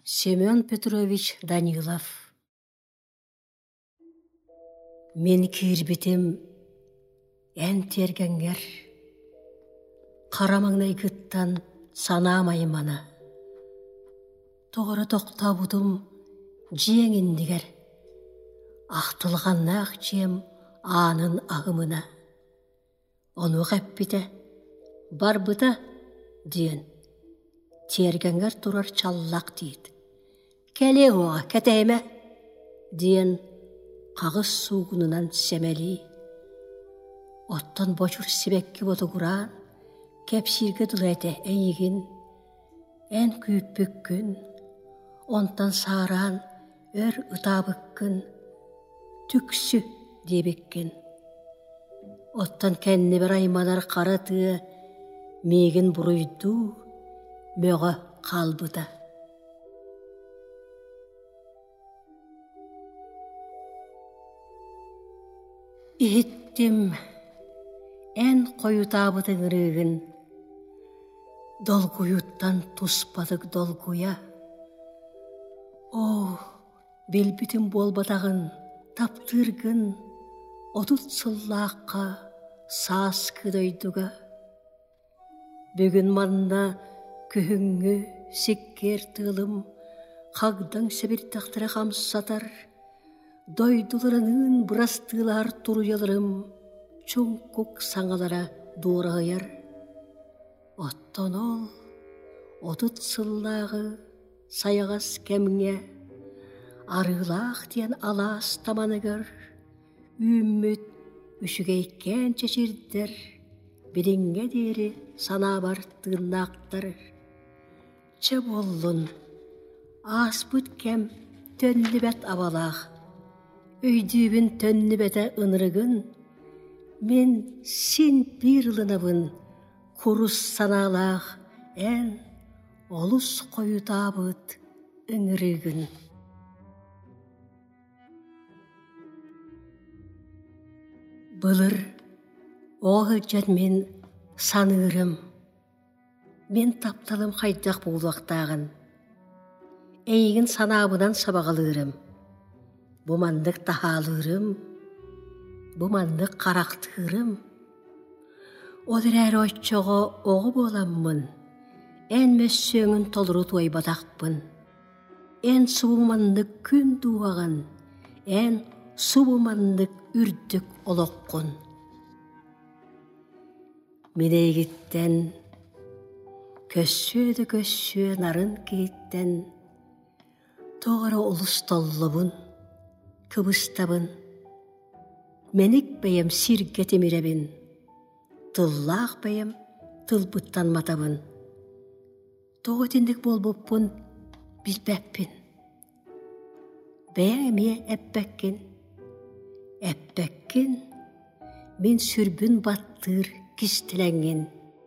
Семен Петрович Данилов. Мен кирбитим ән тергенгер, қарамаңнай гыттан санамайым ана. Тоғыры тоқтабудым жеңіндігер, ақтылғаннақ жем анын ағымына. Оны ғәппіті, бар бұта, дейін. Тергенгер тұрар чаллақ дейді. Кәле оға, кәтәйме, дейін. Қағыз суғынынан сәмәли. Оттан бочур себекке отығыран, кәпсирге дұлайты әйігін, ән күйіппіккін, онтан саран, өр ұтабықкін, түксі дебеккін. Оттан кәнне бір айманар қараты, мегін бұруйду, мөға қалбыда. Иттім ән қойутабытың рығын, долгуюттан туспадық долгуя. О, белбітім болбатағын, таптыргын, отут сыллаққа, сас күдойдуға. Бүгін манна күхіңі секкер тылым, қағдың сәбір тақтыра қамсатар, дойдуларының бұрастылар тұруяларым, чоңкук саңалара дуырағаяр. Оттон ол, отут сыллағы, саяғас кәміңе, арылақ ден алас таманығыр, үміт үшігейкен чешірдер, біріңге дері сана бар тырнақтар. Ча боллын, ас бұт кәм төнні бәт авалақ, өйдүйбін төнні бәті ынырығын, мен сен бір лынабын, құрыс саналақ, ән олыс қойутабыт үңірігін. Бұлыр, оғы жәд мен санырым, мен тапталым қайдақ болуақтағын, әйгін санабынан сабағалырым, бұмандық тахалырым, бұмандық қарақтырым. Одар әрі өтчоғы оғы боламмын, ән мәссөңін толыру туай батақпын, ән сұбымандық күн дуағын, ән сұбымандық үрдік олоққын. Мен әйгіттен, көссөді нарын кейттен, тоғыры ұлыс толлыбын, кыбыстабын, менік бәйім сиргетеміребін, тыллақ бәйім тылбыттан матабын. Тоғытендік болбоппын, білбәппін. Бәйіме әппәккен, мен сүрбін баттыр кістіленген.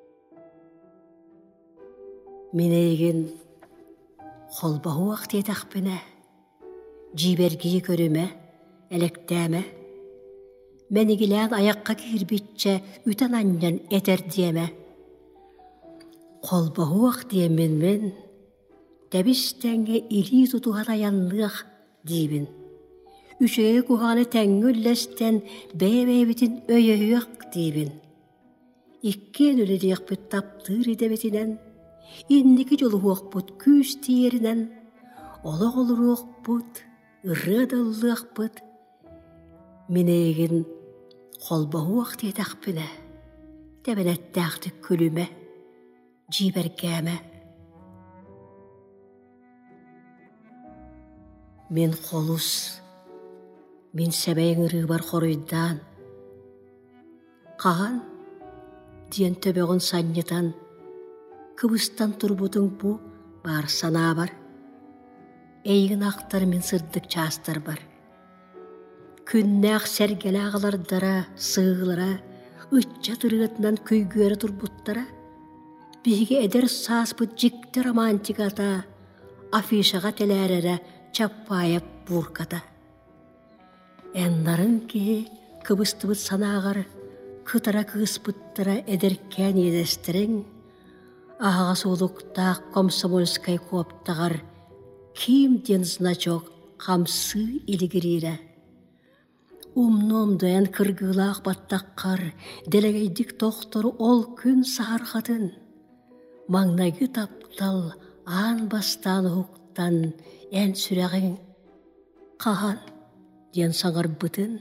Мен еген қолбағу ақты етақпіне, жиберге көріме, әлектәме, мәнігілән аяққа кірбетче үтін аннан әтер диеме. Қолбағу ақты емен, тәбістәңге илі тұтуған аянлық дейбін. Үшеге күғаны тәңгілләстен бәйбәйбетін өйөйөк дейбін. Иккен өледек бұт таптыр едебетінен, ендікі жолы оқ бұт күз тиерінен, олық олыр оқ бұт, ұрыдылық бұт. Мен еген қолбағу ақты етақпіне, тәбінәттәқті күліме, жибергәме. Мен қолыс, мен сәбәйін рыбар қорыйдан, қаған, дейін төбеғін саннетан, кыбыстан тұрбудың бұ бар сана бар, әйгін ақтар мен сырдық частар бар. Күннәқ сәргелі ағылардара, сығылара, үтча тұрғытынан көйгері тұрбуттара, бігі әдер сас бұд жікті романтиката, афишаға тәләрәрі чаппайып бұрката. Әннарын ке кыбысты бұд санағар, кытара кыспыттара әдеркен едестерің, аға солуқтақ комсомольскай коптағар ким ден значок камсы илигирире. Умномдуян кыргылаах баттаккар, делегейдик тохтору ол күн саархатын. Маңнайгы таптал, аан бастан хуктан, ән сүрәгін. Кахан, ден саңар бытын.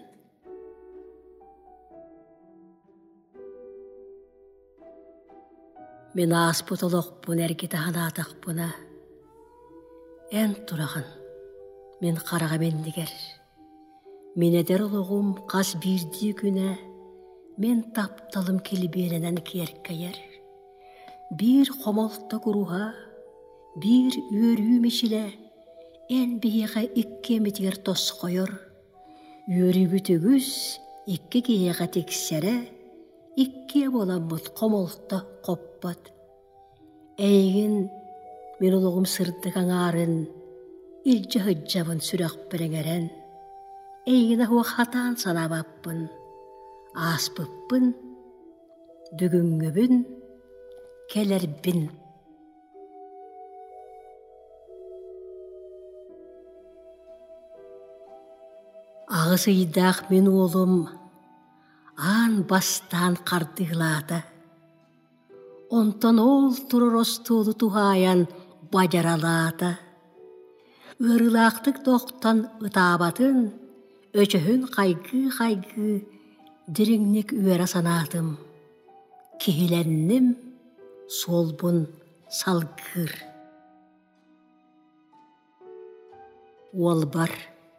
Мен аспытылық бұн әргеті ханатақ бұна. Ән тұрағын, мен қараға мендігер. Мен әдер ұлығым қас бірді күні, мен тапталым келбеленен керкайыр. Bir қомалықта құруға, bir өрі мешілі, ән бейеға икке метігер тос қойыр. Өрі бүтігіз, икке кейеға тексері, икке боламыд қомалықта қоппад. Әйгін, мен ұлығым сырдығын арын, илжі ғыджабын сүрақ біріңерен. Әйгін ағуа хатан санабаппын, аспыппын, дүгінгөбін, келербін. Ағысыйдақ мен олым, ан бастан қардығылады. Онтан ол тұрыр остолы туғаян баджаралады. Өрілақтық доқтан ұтабатын, өчіхін қайғы діріңнік үйері санатым. Кейленнім солбын салғыр. Ол бар.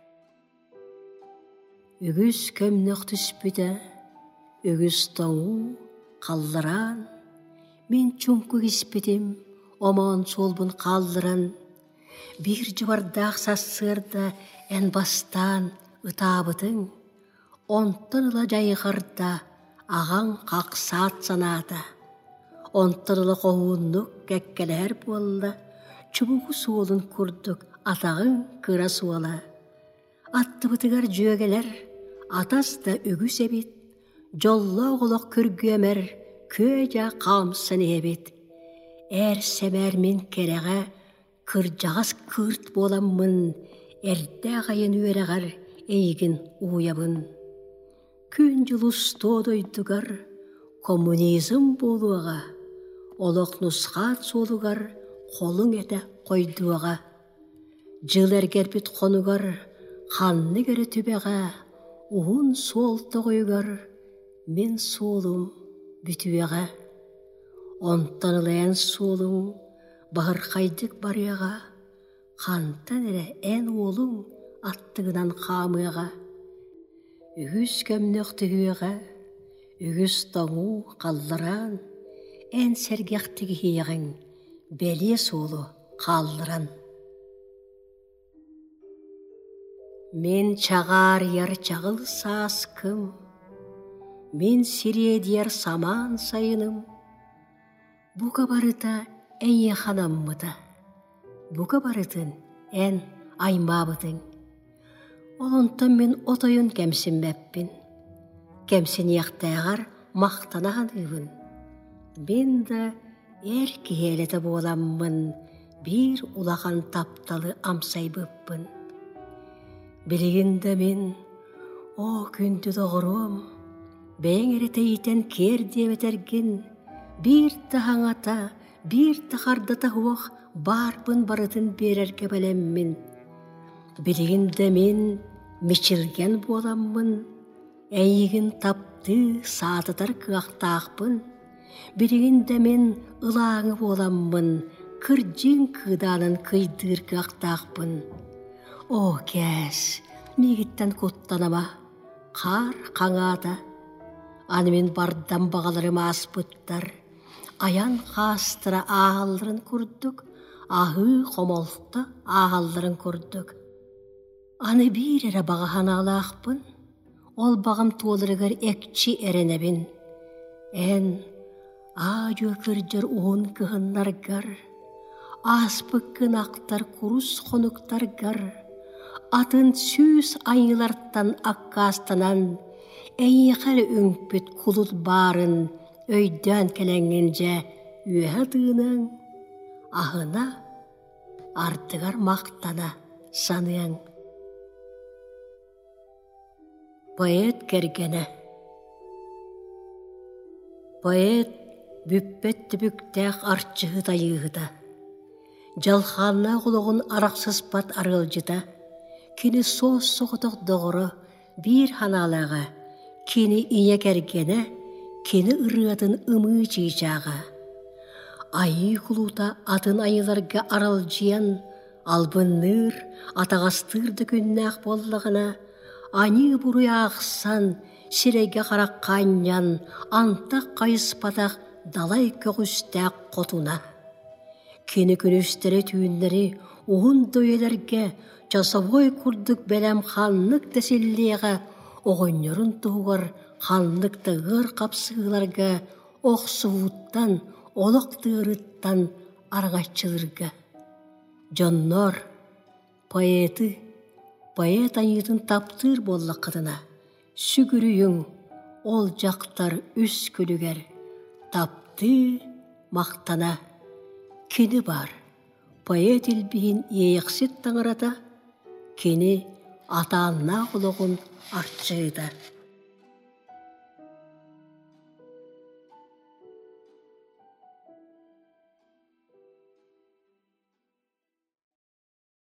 Үгіз көмнік түспіді, үгіз тоңу қалдыран. Мен чүнкі кеспедім, оман солбын қалдыран. Bir жыбардақ сасырда ән бастан ұтабытың. Онтын ұла жайғырда ағаң қақсат санады. Онтын ұла қоуынлық кәккелер болды. Чүбігі суылын күрдік атағың кыра суала. Атты бұтығар жөгелер, атаста үгіс әбет. Жолла оғылық күргөмер, көжа қамсын әбет. Әр сәмәр мен кереға, кыржағас күрт боламын, әрді ғайын өрәғар әйгін уябын. Күн жылыс тодойдығар, коммунизм болуға, олық нұсқат солуғар, қолың әті қойдуға. Жыл әргербіт қонуғар, қанны кәрі түбеға, уын солты қойғар, мен солым бүтуеға. Онтанылайын солың, бағыр қайдық барыға, қантан әрі ән олың аттығынан қамыға. Үгіз көмнөқті үйеға, үгіз тоңу қалдыран, ән сәргектігі хейғың, бәле солы қалдыран. Мен чағар ер чағыл саскым, мен сиредер саман сайыным. Бұға барыта әйе ханаммыда, бұға барытын ән аймабытың. Олонтан мен отойын кәмсін бәппін, кәмсін яқтағар мақтанаған үйін. Мен да әр кейелеті боламмын, бір улаған тапталы амсай бұппын. Білігінді мен, о күнді доғырым, бәң әрітейтен кер дебетерген, бір тағаңата, bir тахардата хуақ барбын барытын берерге бәлеммін. Білігінді мен мечілген боламмын, әйігін тапты сатытар кықтақпын. Білігінді мен ылаңы боламмын, кыржын кыданын кыйдыр кықтақпын. О, кәс, мегіттен көттанама, қар қаңада, анымен бардан бағаларым аспыттар. Аян қастыра ағалдырын көрдік, ағы қомалықта ағалдырын көрдік. Аны бір әрі бағахан алақпын, ол бағым толырығыр әкчі әренебін. Ән, ағы кірдер оғын кығынларғар, аспыққын ақтар құрус қонуқтарғар, атын сүз айыларттан аққастанан, әйеқәлі өңпет құлыл барын, өйден кәләңгенже үйәдігінің ағына артыгар мақтана саныяң. Поэт кергені. Поэт бүппет түбіктәқ артчығы тайығыда. Жалханна құлығын арақсыз пат арылжыда. Кені соғыз соғытық доғыры бір ханалаға. Кені ине кергені, кені ұрыатын ұмы жижаға. Айы құлута атын айыларға аралжиян, албынныр, атағастырды күннәқ боллығына, аны бұры ақсан, сиреге қараққаннан, антақ қайыспатақ далай көғістәқ қотуна. Кені күністері түйіндері оғын дөйелерге, жасавой күрдік бәлем ханлық тәселлеға, оғынырын туғыр ханлықты ғыр қапсығыларға, оқсуыттан, олықтырыттан арғачылырға. Жоннор, поэт айытын таптыр болла қыдына. Сүгірүйің, ол жақтар үс күлігер. Тапты мақтана. Кені бар, поэт илбейін еқсет таңырата, кені атанна құлығын артшыйда.